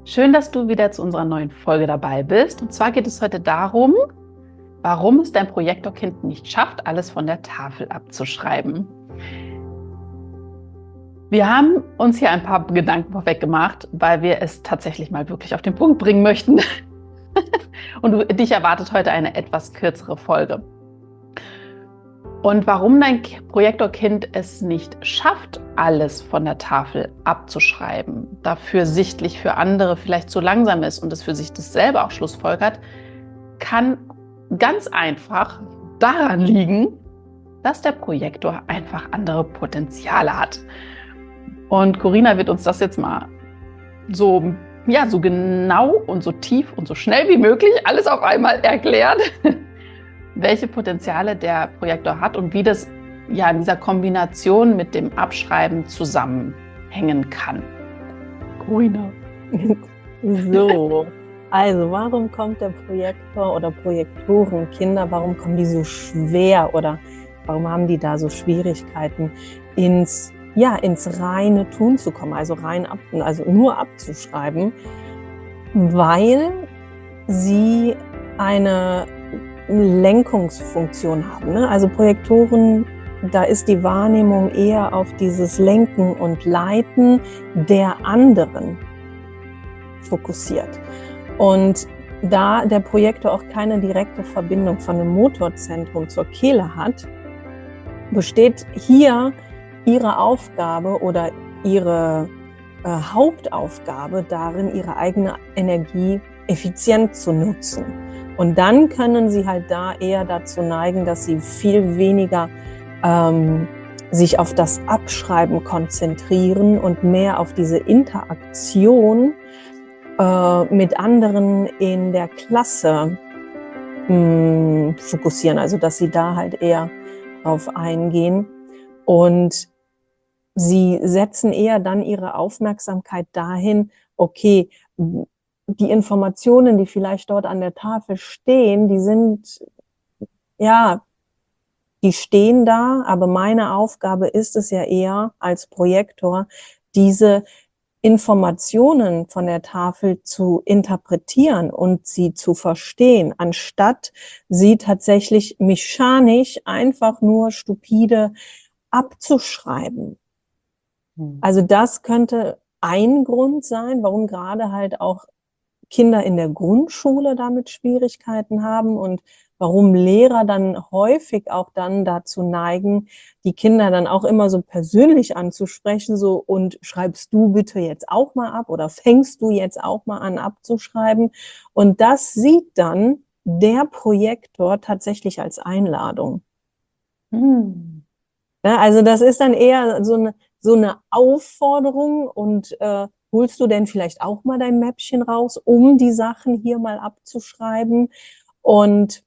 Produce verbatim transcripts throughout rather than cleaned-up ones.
Schön, dass du wieder zu unserer neuen Folge dabei bist. Und zwar geht es heute darum, warum es dein Projektorkind nicht schafft, alles von der Tafel abzuschreiben. Wir haben uns hier ein paar Gedanken vorweg gemacht, weil wir es tatsächlich mal wirklich auf den Punkt bringen möchten. Und du, dich erwartet heute eine etwas kürzere Folge. Und warum dein Projektorkind es nicht schafft, alles von der Tafel abzuschreiben, dafür sichtlich für andere vielleicht zu langsam ist und es für sich das selber auch schlussfolgert, kann ganz einfach daran liegen, dass der Projektor einfach andere Potenziale hat. Und Corinna wird uns das jetzt mal so, ja, so genau und so tief und so schnell wie möglich alles auf einmal erklären, welche Potenziale der Projektor hat und wie das ja in dieser Kombination mit dem Abschreiben zusammenhängen kann. Corinna. So, also warum kommt der Projektor oder Projektoren, Kinder, warum kommen die so schwer oder warum haben die da so Schwierigkeiten, ins, ja, ins reine Tun zu kommen, also rein ab, also nur abzuschreiben, weil sie eine Lenkungsfunktion haben, ne? Also Projektoren, da ist die Wahrnehmung eher auf dieses Lenken und Leiten der anderen fokussiert. Und da der Projektor auch keine direkte Verbindung von dem Motorzentrum zur Kehle hat, besteht hier ihre Aufgabe oder ihre äh, Hauptaufgabe darin, ihre eigene Energie effizient zu nutzen. Und dann können sie halt da eher dazu neigen, dass sie viel weniger ähm, sich auf das Abschreiben konzentrieren und mehr auf diese Interaktion äh, mit anderen in der Klasse mh, fokussieren. Also dass sie da halt eher drauf eingehen. Und sie setzen eher dann ihre Aufmerksamkeit dahin, okay, die Informationen, die vielleicht dort an der Tafel stehen, die sind, ja, die stehen da, aber meine Aufgabe ist es ja eher als Projektor, diese Informationen von der Tafel zu interpretieren und sie zu verstehen, anstatt sie tatsächlich mechanisch einfach nur stupide abzuschreiben. Also das könnte ein Grund sein, warum gerade halt auch Kinder in der Grundschule damit Schwierigkeiten haben und warum Lehrer dann häufig auch dann dazu neigen, die Kinder dann auch immer so persönlich anzusprechen, so und schreibst du bitte jetzt auch mal ab oder fängst du jetzt auch mal an abzuschreiben. Und das sieht dann der Projektor tatsächlich als Einladung. Hm. Ja, also das ist dann eher so eine, so eine Aufforderung und äh, holst du denn vielleicht auch mal dein Mäppchen raus, um die Sachen hier mal abzuschreiben? Und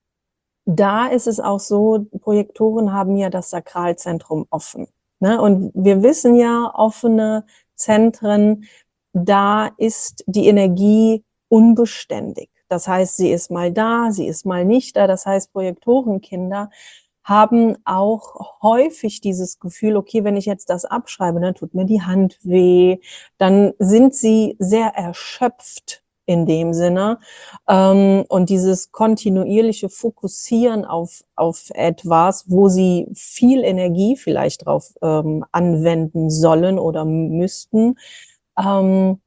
da ist es auch so, Projektoren haben ja das Sakralzentrum offen, ne? Und wir wissen ja, offene Zentren, da ist die Energie unbeständig. Das heißt, sie ist mal da, sie ist mal nicht da. Das heißt, Projektorenkinder haben auch häufig dieses Gefühl, okay, wenn ich jetzt das abschreibe, dann tut mir die Hand weh, dann sind sie sehr erschöpft in dem Sinne. Und dieses kontinuierliche Fokussieren auf, auf etwas, wo sie viel Energie vielleicht drauf ähm, anwenden sollen oder müssten, ähm,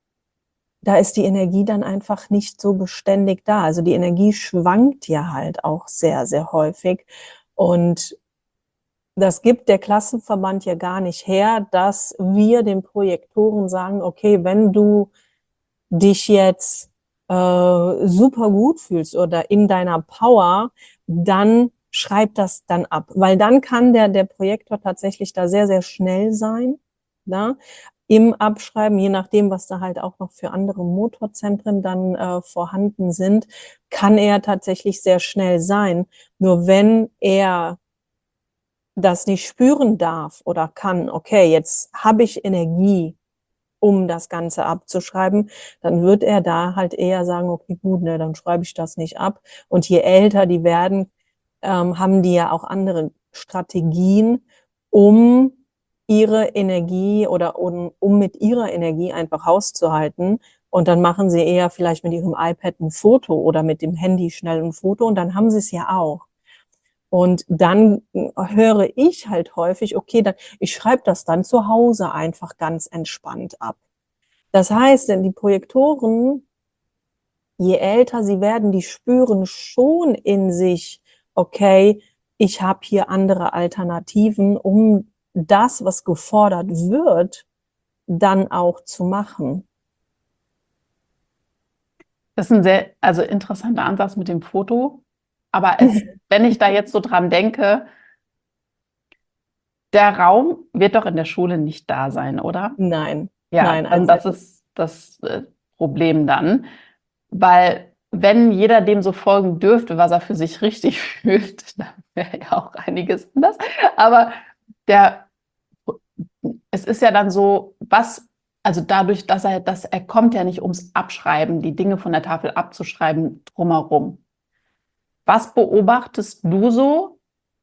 da ist die Energie dann einfach nicht so beständig da. Also die Energie schwankt ja halt auch sehr, sehr häufig. Und das gibt der Klassenverband ja gar nicht her, dass wir den Projektoren sagen, okay, wenn du dich jetzt äh, super gut fühlst oder in deiner Power, dann schreib das dann ab. Weil dann kann der, der Projektor tatsächlich da sehr, sehr schnell sein, ne? Im Abschreiben, je nachdem, was da halt auch noch für andere Motorzentren dann äh, vorhanden sind, kann er tatsächlich sehr schnell sein. Nur wenn er das nicht spüren darf oder kann, okay, jetzt habe ich Energie, um das Ganze abzuschreiben, dann wird er da halt eher sagen, okay, gut, ne, dann schreibe ich das nicht ab. Und je älter die werden, ähm, haben die ja auch andere Strategien, um ihre Energie oder um, um mit ihrer Energie einfach hauszuhalten. Und dann machen sie eher vielleicht mit ihrem iPad ein Foto oder mit dem Handy schnell ein Foto und dann haben sie es ja auch. Und dann höre ich halt häufig, okay, dann, ich schreibe das dann zu Hause einfach ganz entspannt ab. Das heißt, denn die Projektoren, je älter sie werden, die spüren schon in sich, okay, ich habe hier andere Alternativen, um das, was gefordert wird, dann auch zu machen. Das ist ein sehr, also interessanter Ansatz mit dem Foto. Aber es, wenn ich da jetzt so dran denke, der Raum wird doch in der Schule nicht da sein, oder? Nein, Ja, nein, und also das ist das äh, Problem dann, weil wenn jeder dem so folgen dürfte, was er für sich richtig fühlt, dann wäre ja auch einiges anders. Aber der, es ist ja dann so, was, also dadurch, dass er, dass er kommt ja nicht ums Abschreiben, die Dinge von der Tafel abzuschreiben drumherum. Was beobachtest du so,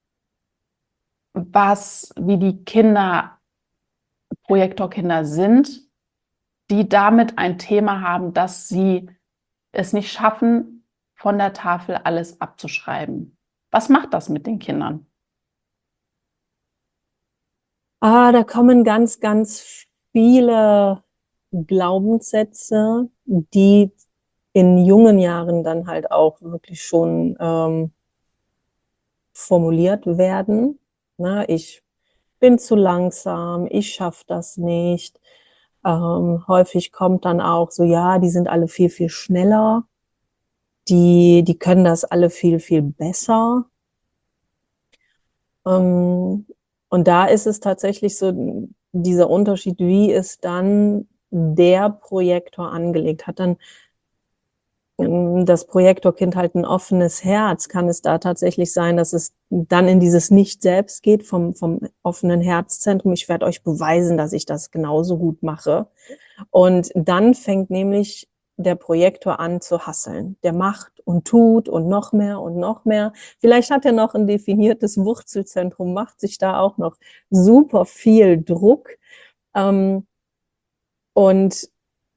was, wie die Kinder, Projektorkinder sind, die damit ein Thema haben, dass sie es nicht schaffen, von der Tafel alles abzuschreiben? Was macht das mit den Kindern? Ah, da kommen ganz, ganz viele Glaubenssätze, die in jungen Jahren dann halt auch wirklich schon ähm, formuliert werden. Na, ich bin zu langsam, ich schaffe das nicht. Ähm, häufig kommt dann auch so, ja, die sind alle viel, viel schneller, die, die können das alle viel, viel besser. Ähm, und da ist es tatsächlich so dieser Unterschied, wie ist dann der Projektor angelegt? Hat dann ähm, das Projektorkind halt ein offenes Herz? Kann es da tatsächlich sein, dass es dann in dieses Nicht-Selbst geht vom, vom offenen Herzzentrum? Ich werde euch beweisen, dass ich das genauso gut mache. Und dann fängt nämlich der Projektor an zu hasseln. Der macht und tut und noch mehr und noch mehr. Vielleicht hat er noch ein definiertes Wurzelzentrum, macht sich da auch noch super viel Druck. Ähm, und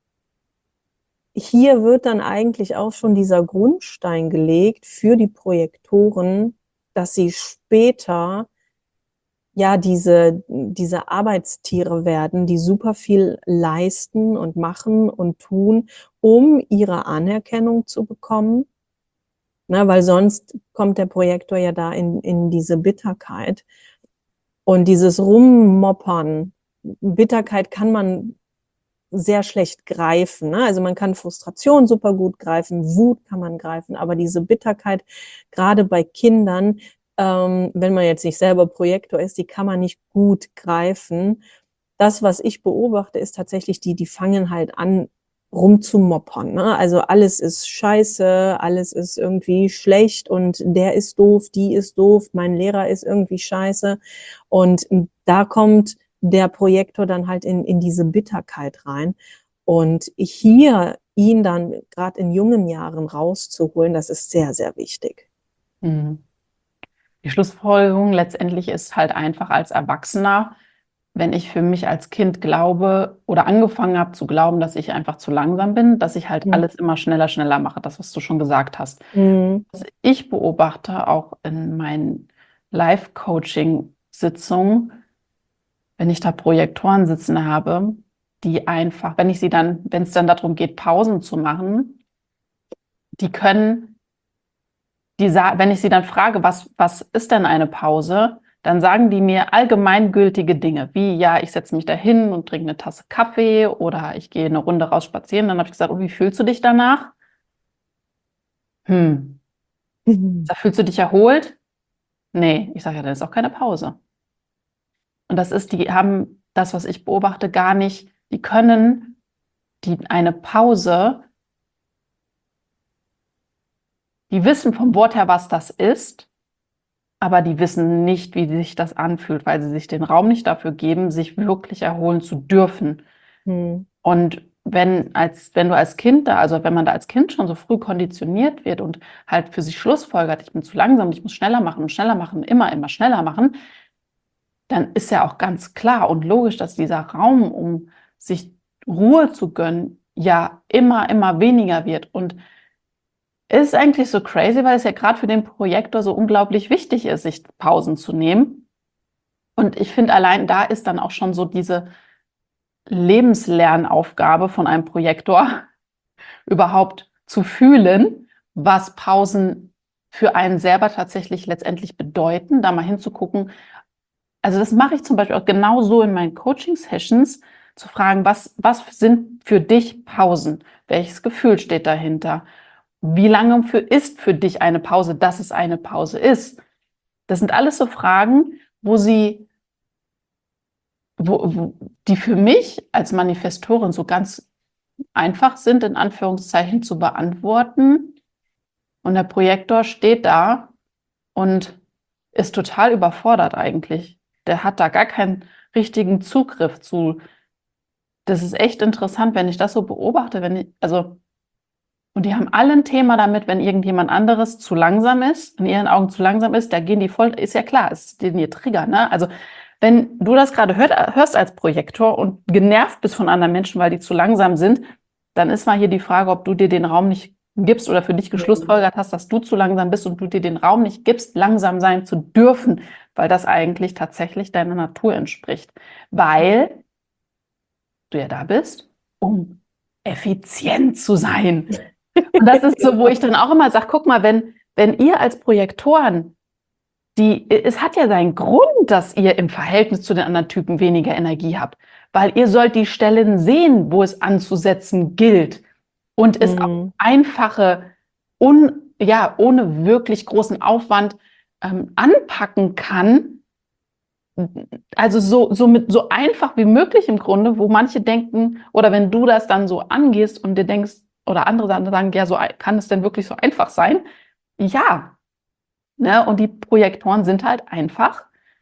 hier wird dann eigentlich auch schon dieser Grundstein gelegt für die Projektoren, dass sie später ja diese, diese Arbeitstiere werden, die super viel leisten und machen und tun, um ihre Anerkennung zu bekommen. Na, weil sonst kommt der Projektor ja da in, in diese Bitterkeit. Und dieses Rummoppern, Bitterkeit kann man sehr schlecht greifen. Ne? Also man kann Frustration super gut greifen, Wut kann man greifen, aber diese Bitterkeit, gerade bei Kindern, ähm, wenn man jetzt nicht selber Projektor ist, die kann man nicht gut greifen. Das, was ich beobachte, ist tatsächlich, die, die fangen halt an, rumzumoppern. Ne? Also alles ist scheiße, alles ist irgendwie schlecht und der ist doof, die ist doof, mein Lehrer ist irgendwie scheiße. Und da kommt der Projektor dann halt in, in diese Bitterkeit rein. Und hier ihn dann gerade in jungen Jahren rauszuholen, das ist sehr, sehr wichtig. Mhm. Die Schlussfolgerung letztendlich ist halt einfach als Erwachsener, wenn ich für mich als Kind glaube oder angefangen habe zu glauben, dass ich einfach zu langsam bin, dass ich halt Mhm. alles immer schneller, schneller mache, das, was du schon gesagt hast. Mhm. Was ich beobachte, auch in meinen Live-Coaching-Sitzungen, wenn ich da Projektoren sitzen habe, die einfach, wenn ich sie dann, wenn es dann darum geht, Pausen zu machen, die können, die, wenn ich sie dann frage, was, was ist denn eine Pause, dann sagen die mir allgemeingültige Dinge, wie, ja, ich setze mich da hin und trinke eine Tasse Kaffee oder ich gehe eine Runde raus spazieren. Dann habe ich gesagt, und wie fühlst du dich danach? Hm, Mhm. da fühlst du dich erholt? Nee, ich sage ja, das ist auch keine Pause. Und das ist, die haben das, was ich beobachte, gar nicht, die können die eine Pause, die wissen vom Wort her, was das ist, aber die wissen nicht, wie sich das anfühlt, weil sie sich den Raum nicht dafür geben, sich wirklich erholen zu dürfen. Mhm. Und wenn, als, wenn du als Kind da, also wenn man da als Kind schon so früh konditioniert wird und halt für sich schlussfolgert, ich bin zu langsam, ich muss schneller machen und schneller machen, immer, immer schneller machen, dann ist ja auch ganz klar und logisch, dass dieser Raum, um sich Ruhe zu gönnen, ja immer, immer weniger wird. Und es ist eigentlich so crazy, weil es ja gerade für den Projektor so unglaublich wichtig ist, sich Pausen zu nehmen. Und ich finde, allein da ist dann auch schon so diese Lebenslernaufgabe von einem Projektor, überhaupt zu fühlen, was Pausen für einen selber tatsächlich letztendlich bedeuten, da mal hinzugucken. Also das mache ich zum Beispiel auch genau so in meinen Coaching-Sessions, zu fragen, was, was sind für dich Pausen? Welches Gefühl steht dahinter? Wie lange für, ist für dich eine Pause, dass es eine Pause ist? Das sind alles so Fragen, wo sie, wo, wo, die für mich als Manifestorin so ganz einfach sind, in Anführungszeichen zu beantworten. Und der Projektor steht da und ist total überfordert eigentlich. Der hat da gar keinen richtigen Zugriff zu. Das ist echt interessant, wenn ich das so beobachte, wenn ich, also, und die haben alle ein Thema damit, wenn irgendjemand anderes zu langsam ist, in ihren Augen zu langsam ist, da gehen die voll, ist ja klar, ist den ihr Trigger, ne? Also, wenn du das gerade hört, hörst als Projektor und genervt bist von anderen Menschen, weil die zu langsam sind, dann ist mal hier die Frage, ob du dir den Raum nicht gibst oder für dich geschlussfolgert hast, dass du zu langsam bist und du dir den Raum nicht gibst, langsam sein zu dürfen, weil das eigentlich tatsächlich deiner Natur entspricht. Weil du ja da bist, um effizient zu sein. Und das ist so, wo ich dann auch immer sage, guck mal, wenn, wenn ihr als Projektoren, die, es hat ja seinen Grund, dass ihr im Verhältnis zu den anderen Typen weniger Energie habt, weil ihr sollt die Stellen sehen, wo es anzusetzen gilt und es Mhm. auf einfache, un, ja, ohne wirklich großen Aufwand ähm, anpacken kann. Also so, so, mit, so einfach wie möglich im Grunde, wo manche denken, oder wenn du das dann so angehst und dir denkst, oder andere sagen, ja, so kann es denn wirklich so einfach sein? Ja, ne? Und die Projektoren sind halt einfach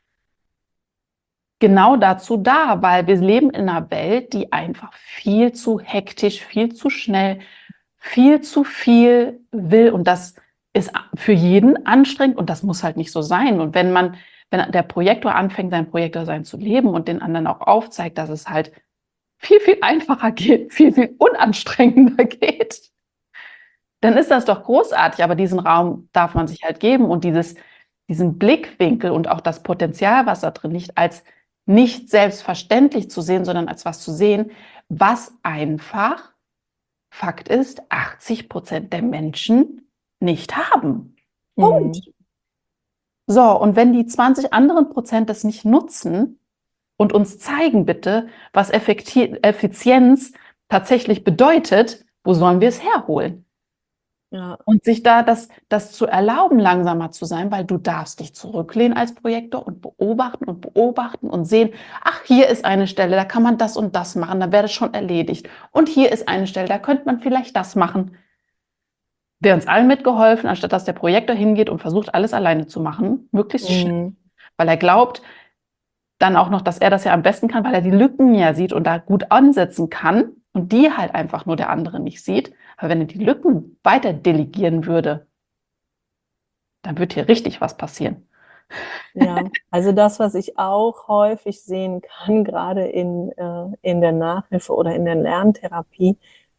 genau dazu da, weil wir leben in einer Welt, die einfach viel zu hektisch, viel zu schnell, viel zu viel will. Und das ist für jeden anstrengend und das muss halt nicht so sein. Und wenn man, wenn der Projektor anfängt, sein Projektorsein zu leben und den anderen auch aufzeigt, dass es halt viel, viel einfacher geht, viel, viel unanstrengender geht, dann ist das doch großartig. Aber diesen Raum darf man sich halt geben und dieses, diesen Blickwinkel und auch das Potenzial, was da drin liegt, als nicht selbstverständlich zu sehen, sondern als was zu sehen, was einfach Fakt ist, achtzig Prozent der Menschen nicht haben. Punkt. Mhm. So, und wenn die zwanzig anderen Prozent das nicht nutzen und uns zeigen bitte, was Effekti- Effizienz tatsächlich bedeutet, wo sollen wir es herholen? Ja. Und sich da das, das zu erlauben, langsamer zu sein, weil du darfst dich zurücklehnen als Projektor und beobachten und beobachten und sehen, ach, hier ist eine Stelle, da kann man das und das machen, dann wäre das schon erledigt. Und hier ist eine Stelle, da könnte man vielleicht das machen. Wäre uns allen mitgeholfen, anstatt dass der Projektor hingeht und versucht, alles alleine zu machen, möglichst schnell. Mhm. Weil er glaubt dann auch noch, dass er das ja am besten kann, weil er die Lücken ja sieht und da gut ansetzen kann und die halt einfach nur der andere nicht sieht. Aber wenn er die Lücken weiter delegieren würde, dann wird hier richtig was passieren. Ja, also das, was ich auch häufig sehen kann, gerade in, äh, in der Nachhilfe oder in der Lerntherapie,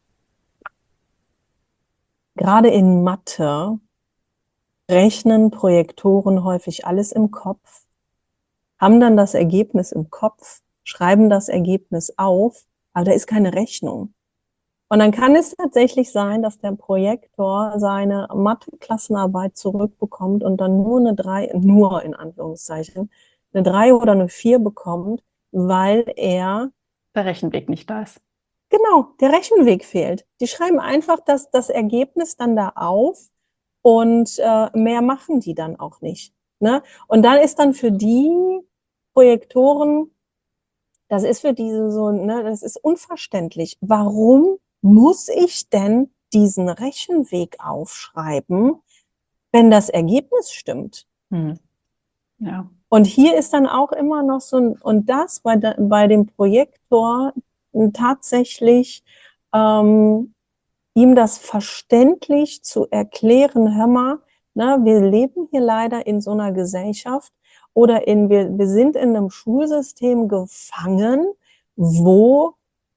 gerade in Mathe rechnen Projektoren häufig alles im Kopf, haben dann das Ergebnis im Kopf, schreiben das Ergebnis auf, aber da ist keine Rechnung. Und dann kann es tatsächlich sein, dass der Projektor seine Mathe-Klassenarbeit zurückbekommt und dann nur eine drei, nur in Anführungszeichen, eine drei oder eine vier bekommt, weil er, Der Rechenweg nicht da ist. genau, der Rechenweg fehlt. Die schreiben einfach das, das Ergebnis dann da auf und äh, mehr machen die dann auch nicht. Ne? Und dann ist dann für die Projektoren, das ist für diese so, ne, das ist unverständlich. Warum muss ich denn diesen Rechenweg aufschreiben, wenn das Ergebnis stimmt? Hm. Ja. Und hier ist dann auch immer noch so ein, und das bei, de, bei dem Projektor tatsächlich ähm, ihm das verständlich zu erklären, hör mal, na, wir leben hier leider in so einer Gesellschaft oder in, wir, wir sind in einem Schulsystem gefangen, wo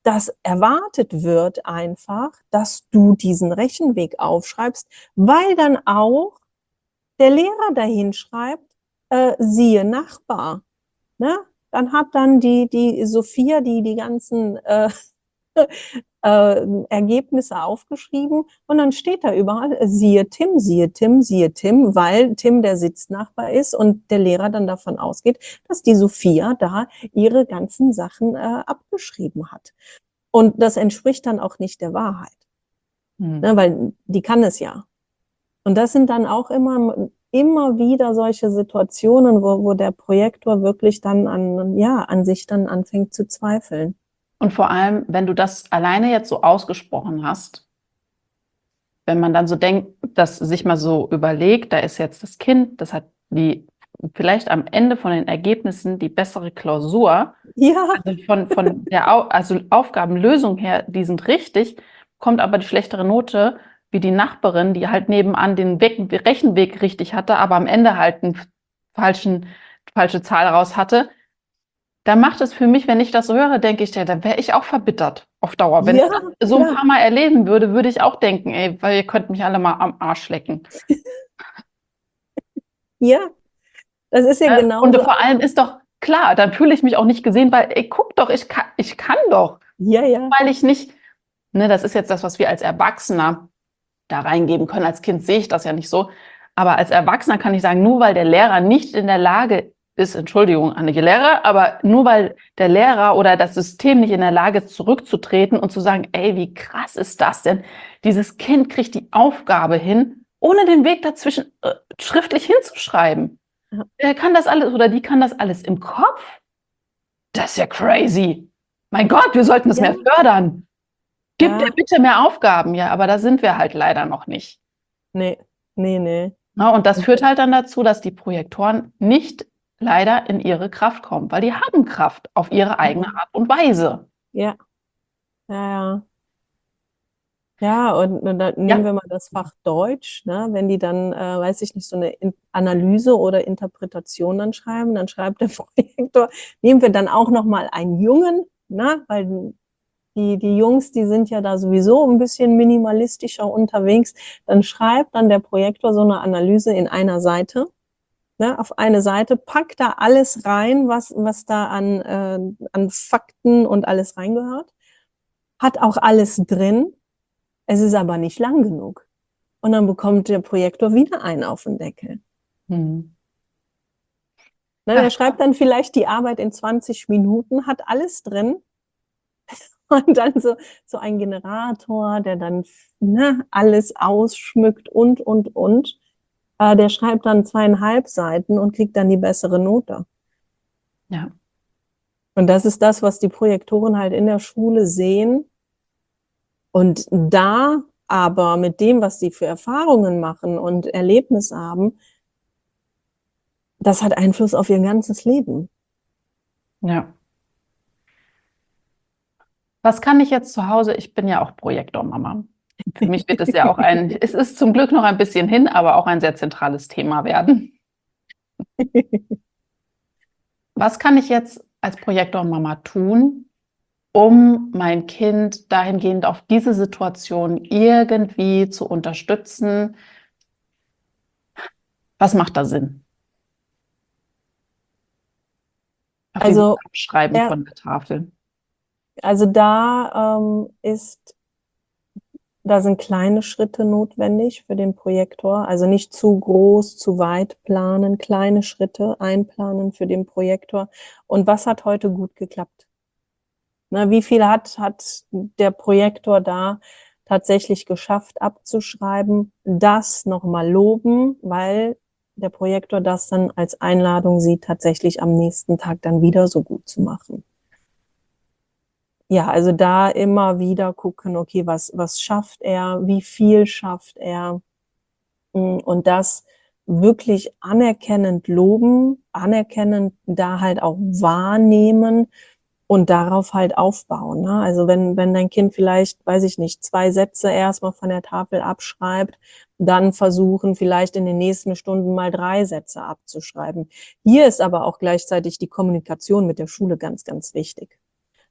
dass erwartet wird einfach, dass du diesen Rechenweg aufschreibst, weil dann auch der Lehrer dahin schreibt, äh, siehe Nachbar. Ne? Dann hat dann die, die Sophia, die die ganzen äh, äh, Ergebnisse aufgeschrieben und dann steht da überall, äh, siehe Tim, siehe Tim, siehe Tim, weil Tim der Sitznachbar ist und der Lehrer dann davon ausgeht, dass die Sophia da ihre ganzen Sachen äh, abgeschrieben hat. Und das entspricht dann auch nicht der Wahrheit, Hm. ne, weil die kann es ja. Und das sind dann auch immer, immer wieder solche Situationen, wo, wo der Projektor wirklich dann an, ja, an sich dann anfängt zu zweifeln. Und vor allem, wenn du das alleine jetzt so ausgesprochen hast, wenn man dann so denkt, dass sich mal so überlegt, da ist jetzt das Kind, das hat die vielleicht am Ende von den Ergebnissen die bessere Klausur, Ja, also von, von der Au also Aufgabenlösung her, die sind richtig, kommt aber die schlechtere Note wie die Nachbarin, die halt nebenan den Weg, Rechenweg richtig hatte, aber am Ende halt eine falschen, falsche Zahl raus hatte. Da macht es für mich, wenn ich das so höre, denke ich, ja, dann wäre ich auch verbittert auf Dauer. Wenn ja, ich das so ein klar. paar Mal erleben würde, würde ich auch denken, ey, weil ihr könnt mich alle mal am Arsch lecken. Ja, das ist ja Ne? Und genauso. vor allem ist doch klar, dann fühle ich mich auch nicht gesehen, weil, ey, guck doch, ich kann, ich kann doch. Ja, ja. Weil ich nicht, ne, das ist jetzt das, was wir als Erwachsener da reingeben können. Als Kind sehe ich das ja nicht so. Aber als Erwachsener kann ich sagen, nur weil der Lehrer nicht in der Lage ist, Entschuldigung an die Lehrer, aber nur weil der Lehrer oder das System nicht in der Lage ist, zurückzutreten und zu sagen, ey, wie krass ist das denn? Dieses Kind kriegt die Aufgabe hin, ohne den Weg dazwischen äh, schriftlich hinzuschreiben. Ja. Der kann das alles oder die kann das alles im Kopf. Das ist ja crazy. Mein Gott, wir sollten das Ja. mehr fördern. Gib Ja. dir bitte mehr Aufgaben. Ja, aber da sind wir halt leider noch nicht. Nee, nee, nee. Ja, und das führt halt dann dazu, dass die Projektoren nicht leider in ihre Kraft kommen, weil die haben Kraft auf ihre eigene Mhm. Art und Weise. Ja, ja, ja. Ja, und, und dann nehmen Ja. wir mal das Fach Deutsch, ne? Wenn die dann, äh, weiß ich nicht, so eine In Analyse oder Interpretation dann schreiben, dann schreibt der Projektor, nehmen wir dann auch nochmal einen Jungen, ne? Weil die, die Jungs, die sind ja da sowieso ein bisschen minimalistischer unterwegs, dann schreibt dann der Projektor so eine Analyse in einer Seite, ne? Auf eine Seite, packt da alles rein, was, was da an, äh, an Fakten und alles reingehört, hat auch alles drin. Es ist aber nicht lang genug. Und dann bekommt der Projektor wieder einen auf den Deckel. Hm. Ne, Ja. der schreibt dann vielleicht die Arbeit in zwanzig Minuten, hat alles drin. Und dann so, so ein Generator, der dann, ne, alles ausschmückt und, und, und. Äh, der schreibt dann zweieinhalb Seiten und kriegt dann die bessere Note. Ja. Und das ist das, was die Projektoren halt in der Schule sehen. Und da aber mit dem, was sie für Erfahrungen machen und Erlebnisse haben, das hat Einfluss auf ihr ganzes Leben. Ja. Was kann ich jetzt zu Hause? Ich bin ja auch Projektormama. Für mich wird es ja auch ein, es ist zum Glück noch ein bisschen hin, aber auch ein sehr zentrales Thema werden. Was kann ich jetzt als Projektormama tun, um mein Kind dahingehend auf diese Situation irgendwie zu unterstützen? Was macht da Sinn? Auf Also, dieses Abschreiben ja, von der Tafel. also da ähm, ist, da sind kleine Schritte notwendig für den Projektor. Also nicht zu groß, zu weit planen, kleine Schritte einplanen für den Projektor. Und was hat heute gut geklappt? Na, wie viel hat, hat der Projektor da tatsächlich geschafft abzuschreiben? Das nochmal loben, weil der Projektor das dann als Einladung sieht, tatsächlich am nächsten Tag dann wieder so gut zu machen. Ja, also da immer wieder gucken, okay, was, was schafft er, wie viel schafft er, und das wirklich anerkennend loben, anerkennend da halt auch wahrnehmen und darauf halt aufbauen. Ne? Also wenn, wenn dein Kind vielleicht, weiß ich nicht, zwei Sätze erstmal von der Tafel abschreibt, dann versuchen vielleicht in den nächsten Stunden mal drei Sätze abzuschreiben. Hier ist aber auch gleichzeitig die Kommunikation mit der Schule ganz, ganz wichtig.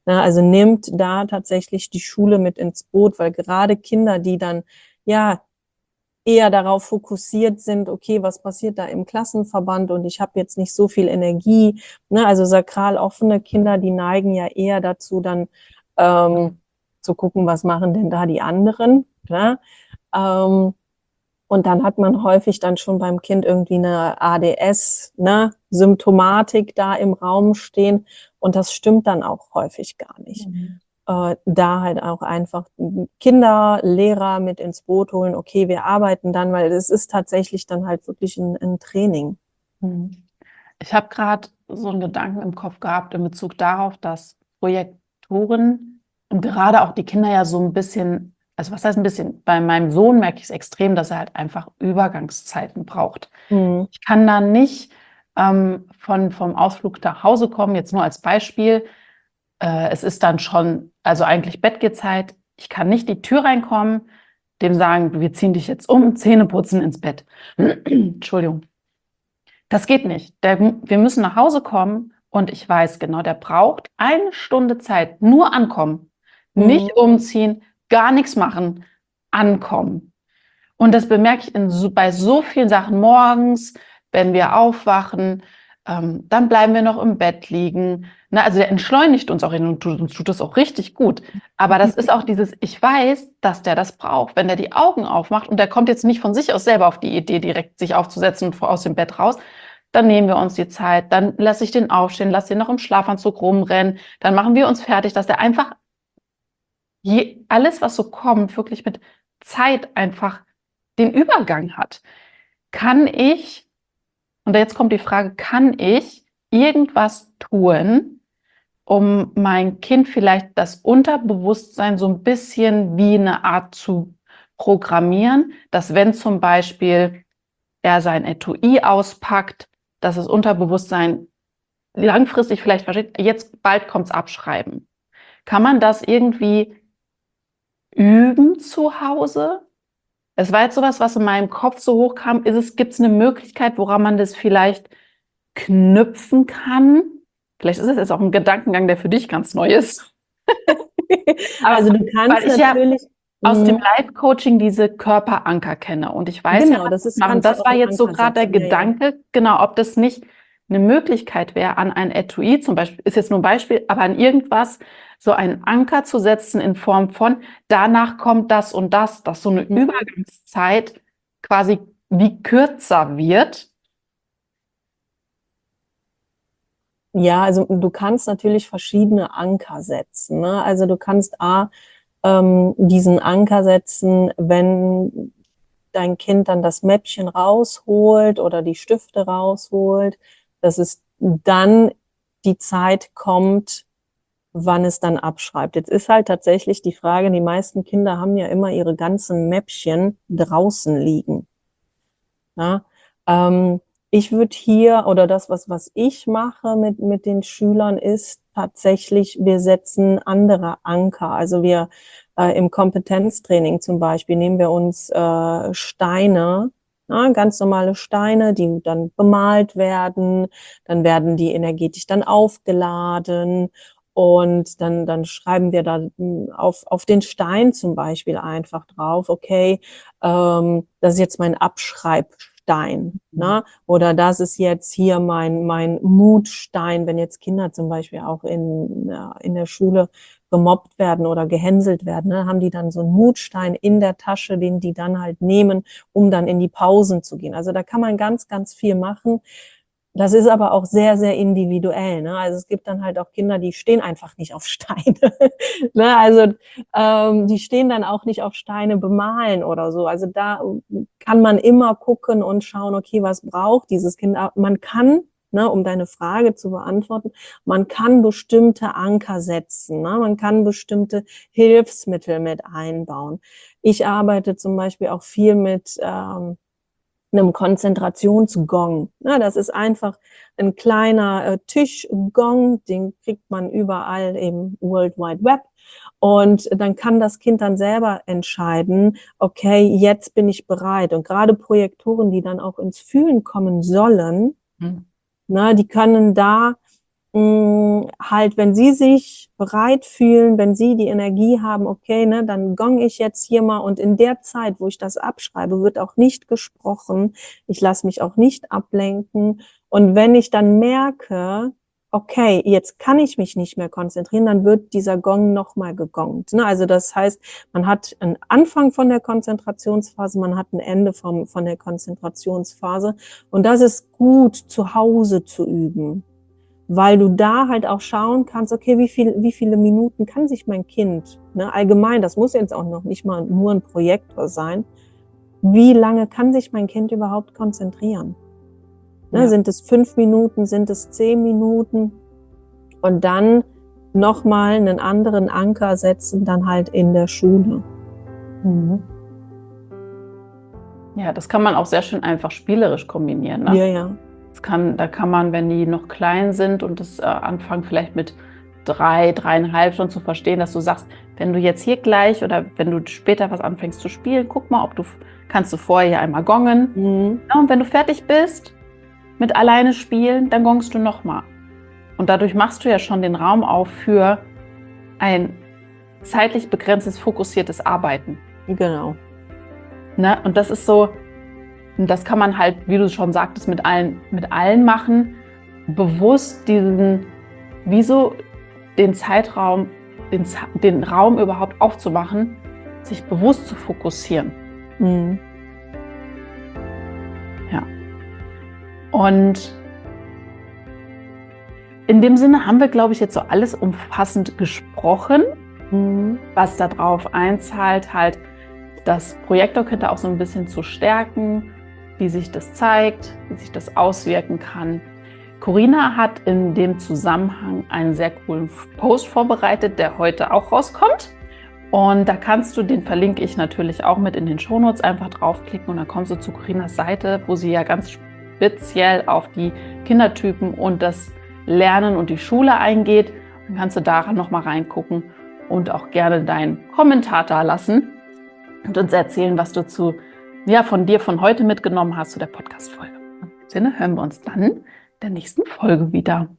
Na, also nimmt da tatsächlich die Schule mit ins Boot, weil gerade Kinder, die dann ja eher darauf fokussiert sind, okay, was passiert da im Klassenverband und ich habe jetzt nicht so viel Energie, ne? Also sakral offene Kinder, die neigen ja eher dazu, dann ähm, zu gucken, was machen denn da die anderen, ne? Ähm, und dann hat man häufig dann schon beim Kind irgendwie eine A D S, ne, Symptomatik da im Raum stehen und das stimmt dann auch häufig gar nicht. Mhm. Äh, da halt auch einfach Kinder, Lehrer mit ins Boot holen, okay, wir arbeiten dann, weil es ist tatsächlich dann halt wirklich ein, ein Training. Mhm. Ich habe gerade so einen Gedanken im Kopf gehabt in Bezug darauf, dass Projektoren und gerade auch die Kinder ja so ein bisschen, also was heißt ein bisschen, bei meinem Sohn merke ich es extrem, dass er halt einfach Übergangszeiten braucht. Mhm. Ich kann da nicht ähm, von, vom Ausflug nach Hause kommen, jetzt nur als Beispiel. Äh, es ist dann schon, also eigentlich Bettgehzeit. Ich kann nicht die Tür reinkommen, dem sagen, wir ziehen dich jetzt um, Zähne putzen, ins Bett. Entschuldigung. Das geht nicht. Der, wir müssen nach Hause kommen und ich weiß genau, der braucht eine Stunde Zeit. Nur ankommen. Mhm. Nicht umziehen, gar nichts machen. Ankommen. Und das bemerke ich in so, bei so vielen Sachen morgens, wenn wir aufwachen, ähm, dann bleiben wir noch im Bett liegen. Na, also der entschleunigt uns auch und tut, uns tut das auch richtig gut. Aber das ist auch dieses, ich weiß, dass der das braucht. Wenn der die Augen aufmacht und der kommt jetzt nicht von sich aus selber auf die Idee, direkt sich aufzusetzen und aus dem Bett raus, dann nehmen wir uns die Zeit, dann lasse ich den aufstehen, lasse den noch im Schlafanzug rumrennen, dann machen wir uns fertig, dass der einfach je, alles, was so kommt, wirklich mit Zeit einfach den Übergang hat. Kann ich, und jetzt kommt die Frage, kann ich irgendwas tun, um mein Kind vielleicht das Unterbewusstsein so ein bisschen wie eine Art zu programmieren, dass wenn zum Beispiel er sein Etui auspackt, dass das Unterbewusstsein langfristig vielleicht versteht, jetzt bald kommt's Abschreiben. Kann man das irgendwie üben zu Hause? Es war jetzt sowas, was in meinem Kopf so hochkam. Ist es, gibt es eine Möglichkeit, woran man das vielleicht knüpfen kann? Vielleicht ist es jetzt auch ein Gedankengang, der für dich ganz neu ist. Aber Also du weil kannst ich ja natürlich, aus dem mh, Live-Coaching diese Körperanker kenne und ich weiß ja, genau, was das das ist, machen. kannst du Das auf war den jetzt so Anker gerade der setzen, ja, ja. Gedanke, genau, ob das nicht eine Möglichkeit wäre, an ein Etui zum Beispiel, ist jetzt nur ein Beispiel, aber an irgendwas so einen Anker zu setzen in Form von, danach kommt das und das, dass so eine Mhm. Übergangszeit quasi wie kürzer wird. Ja, also du kannst natürlich verschiedene Anker setzen, ne? Also du kannst A, ähm, diesen Anker setzen, wenn dein Kind dann das Mäppchen rausholt oder die Stifte rausholt, dass es dann die Zeit kommt, wann es dann abschreibt. Jetzt ist halt tatsächlich die Frage, die meisten Kinder haben ja immer ihre ganzen Mäppchen draußen liegen. Ja? Ähm, ich würde hier, oder das, was, was ich mache mit, mit den Schülern, ist tatsächlich, wir setzen andere Anker. Also wir äh, im Kompetenztraining zum Beispiel nehmen wir uns äh, Steine, ja, ganz normale Steine, die dann bemalt werden, dann werden die energetisch dann aufgeladen und dann, dann schreiben wir da auf, auf den Stein zum Beispiel einfach drauf, okay, ähm, das ist jetzt mein Abschreibstein, ne? Oder das ist jetzt hier mein, mein Mutstein, wenn jetzt Kinder zum Beispiel auch in, in der Schule gemobbt werden oder gehänselt werden, ne, haben die dann so einen Mutstein in der Tasche, den die dann halt nehmen, um dann in die Pausen zu gehen. Also da kann man ganz, ganz viel machen. Das ist aber auch sehr, sehr individuell, ne? Also es gibt dann halt auch Kinder, die stehen einfach nicht auf Steine. Ne? Also ähm, die stehen dann auch nicht auf Steine bemalen oder so. Also da kann man immer gucken und schauen, okay, was braucht dieses Kind? Man kann, ne, um deine Frage zu beantworten, man kann bestimmte Anker setzen, ne? Man kann bestimmte Hilfsmittel mit einbauen. Ich arbeite zum Beispiel auch viel mit ähm, einem Konzentrationsgong. Ja, das ist einfach ein kleiner äh, Tischgong, den kriegt man überall im World Wide Web. Und dann kann das Kind dann selber entscheiden, okay, jetzt bin ich bereit. Und gerade Projektoren, die dann auch ins Fühlen kommen sollen, Hm. na, die können da mh, halt, wenn sie sich bereit fühlen, wenn sie die Energie haben, okay, ne, dann gong ich jetzt hier mal und in der Zeit, wo ich das abschreibe, wird auch nicht gesprochen. Ich lasse mich auch nicht ablenken. Und wenn ich dann merke, okay, jetzt kann ich mich nicht mehr konzentrieren, dann wird dieser Gong nochmal gegongt. Ne? Also das heißt, man hat einen Anfang von der Konzentrationsphase, man hat ein Ende vom, von der Konzentrationsphase. Und das ist gut, zu Hause zu üben, weil du da halt auch schauen kannst, okay, wie viel, wie viele Minuten kann sich mein Kind, ne, allgemein, das muss jetzt auch noch nicht mal nur ein Projektor sein, wie lange kann sich mein Kind überhaupt konzentrieren? Ne, Ja. Sind es fünf Minuten, sind es zehn Minuten? Und dann nochmal einen anderen Anker setzen, dann halt in der Schule. Mhm. Ja, das kann man auch sehr schön einfach spielerisch kombinieren. Ne? Ja, ja. Das kann, da kann man, wenn die noch klein sind und das äh, anfangen vielleicht mit drei, dreieinhalb schon zu verstehen, dass du sagst, wenn du jetzt hier gleich oder wenn du später was anfängst zu spielen, guck mal, ob du kannst du vorher hier einmal gongen. Mhm. Ja, und wenn du fertig bist mit alleine spielen, dann gongst du nochmal. Und dadurch machst du ja schon den Raum auf für ein zeitlich begrenztes, fokussiertes Arbeiten. Genau. Ne? Und das ist so, das kann man halt, wie du schon sagtest, mit allen, mit allen machen, bewusst diesen, wieso den Zeitraum, den, den Raum überhaupt aufzumachen, sich bewusst zu fokussieren. Mhm. Ja. Und in dem Sinne haben wir, glaube ich, jetzt so alles umfassend gesprochen, Mhm. was darauf einzahlt, halt das Projektorkind auch so ein bisschen zu stärken, wie sich das zeigt, wie sich das auswirken kann. Corinna hat in dem Zusammenhang einen sehr coolen Post vorbereitet, der heute auch rauskommt. Und da kannst du, den verlinke ich natürlich auch mit in den Shownotes, einfach draufklicken und dann kommst du zu Corinnas Seite, wo sie ja ganz speziell auf die Kindertypen und das Lernen und die Schule eingeht. Dann kannst du daran nochmal reingucken und auch gerne deinen Kommentar da lassen und uns erzählen, was du zu, ja, von dir von heute mitgenommen hast zu der Podcast-Folge. In dem Sinne hören wir uns dann in der nächsten Folge wieder.